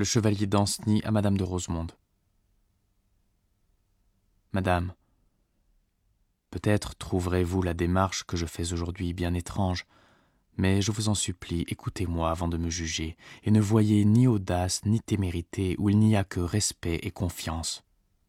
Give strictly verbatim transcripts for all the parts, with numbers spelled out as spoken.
Le chevalier d'Ancenis à Madame de Rosemonde. Madame, peut-être trouverez-vous la démarche que je fais aujourd'hui bien étrange, mais je vous en supplie, écoutez-moi avant de me juger, et ne voyez ni audace ni témérité où il n'y a que respect et confiance.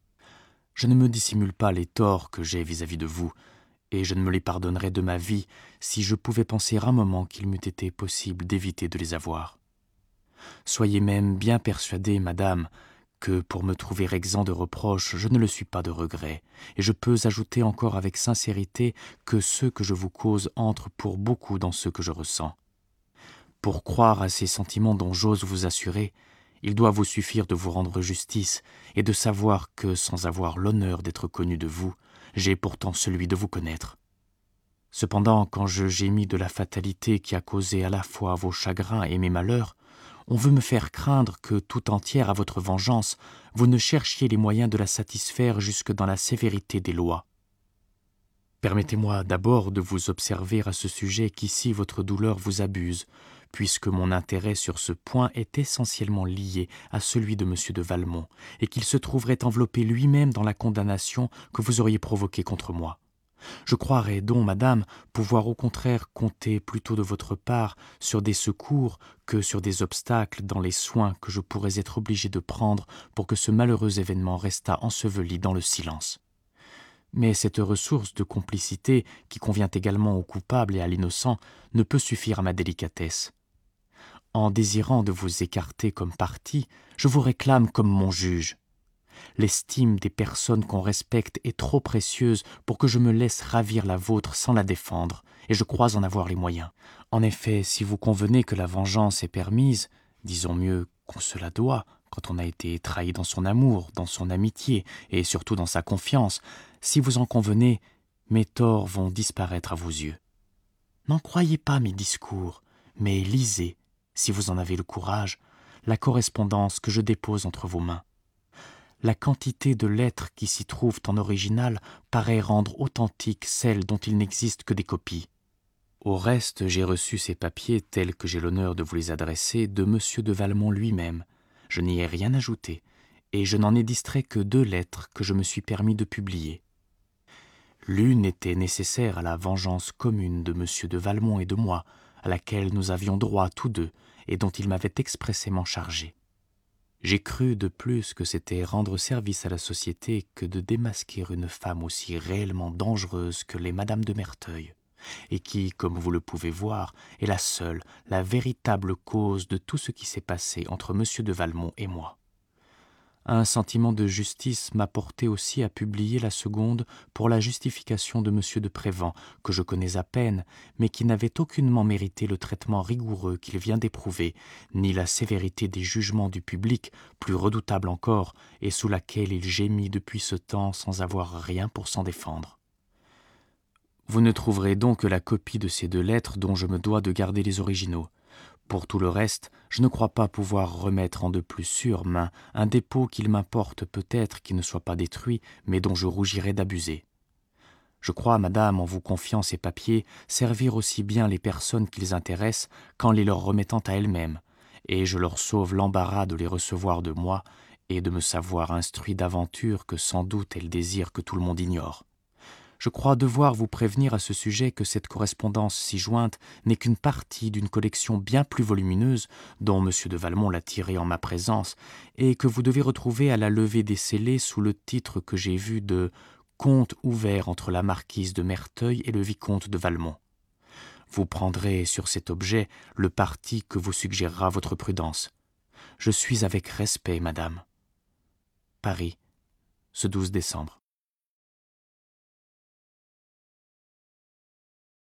Je ne me dissimule pas les torts que j'ai vis-à-vis de vous, et je ne me les pardonnerais de ma vie si je pouvais penser un moment qu'il m'eût été possible d'éviter de les avoir. Soyez même bien persuadée, madame, que pour me trouver exempt de reproches, je ne le suis pas de regrets, et je peux ajouter encore avec sincérité que ceux que je vous cause entrent pour beaucoup dans ceux que je ressens. Pour croire à ces sentiments dont j'ose vous assurer, il doit vous suffire de vous rendre justice et de savoir que, sans avoir l'honneur d'être connu de vous, j'ai pourtant celui de vous connaître. Cependant, quand je gémis de la fatalité qui a causé à la fois vos chagrins et mes malheurs, on veut me faire craindre que, tout entière à votre vengeance, vous ne cherchiez les moyens de la satisfaire jusque dans la sévérité des lois. Permettez-moi d'abord de vous observer à ce sujet qu'ici votre douleur vous abuse, puisque mon intérêt sur ce point est essentiellement lié à celui de M. de Valmont, et qu'il se trouverait enveloppé lui-même dans la condamnation que vous auriez provoquée contre moi. Je croirais donc, madame, pouvoir au contraire compter plutôt de votre part sur des secours que sur des obstacles dans les soins que je pourrais être obligé de prendre pour que ce malheureux événement restât enseveli dans le silence. Mais cette ressource de complicité, qui convient également au coupable et à l'innocent, ne peut suffire à ma délicatesse. En désirant de vous écarter comme partie, je vous réclame comme mon juge. L'estime des personnes qu'on respecte est trop précieuse pour que je me laisse ravir la vôtre sans la défendre, et je crois en avoir les moyens. En effet, si vous convenez que la vengeance est permise, disons mieux qu'on se la doit, quand on a été trahi dans son amour, dans son amitié, et surtout dans sa confiance, si vous en convenez, mes torts vont disparaître à vos yeux. N'en croyez pas mes discours, mais lisez, si vous en avez le courage, la correspondance que je dépose entre vos mains. La quantité de lettres qui s'y trouvent en original paraît rendre authentique celles dont il n'existe que des copies. Au reste, j'ai reçu ces papiers tels que j'ai l'honneur de vous les adresser de M. de Valmont lui-même. Je n'y ai rien ajouté, et je n'en ai distrait que deux lettres que je me suis permis de publier. L'une était nécessaire à la vengeance commune de M. de Valmont et de moi, à laquelle nous avions droit tous deux, et dont il m'avait expressément chargé. J'ai cru de plus que c'était rendre service à la société que de démasquer une femme aussi réellement dangereuse que l'est Madame de Merteuil, et qui, comme vous le pouvez voir, est la seule, la véritable cause de tout ce qui s'est passé entre M. de Valmont et moi. Un sentiment de justice m'a porté aussi à publier la seconde pour la justification de M. de Prévan, que je connais à peine, mais qui n'avait aucunement mérité le traitement rigoureux qu'il vient d'éprouver, ni la sévérité des jugements du public, plus redoutable encore, et sous laquelle il gémit depuis ce temps sans avoir rien pour s'en défendre. Vous ne trouverez donc que la copie de ces deux lettres dont je me dois de garder les originaux. Pour tout le reste, je ne crois pas pouvoir remettre en de plus sûres mains un dépôt qu'il m'importe peut-être qui ne soit pas détruit, mais dont je rougirais d'abuser. Je crois, madame, en vous confiant ces papiers, servir aussi bien les personnes qu'ils intéressent qu'en les leur remettant à elles-mêmes, et je leur sauve l'embarras de les recevoir de moi et de me savoir instruit d'aventures que sans doute elles désirent que tout le monde ignore. Je crois devoir vous prévenir à ce sujet que cette correspondance si jointe n'est qu'une partie d'une collection bien plus volumineuse dont M. de Valmont l'a tirée en ma présence et que vous devez retrouver à la levée des scellés sous le titre que j'ai vu de « Compte ouvert entre la marquise de Merteuil et le vicomte de Valmont ». Vous prendrez sur cet objet le parti que vous suggérera votre prudence. Je suis avec respect, madame. Paris, ce douze décembre.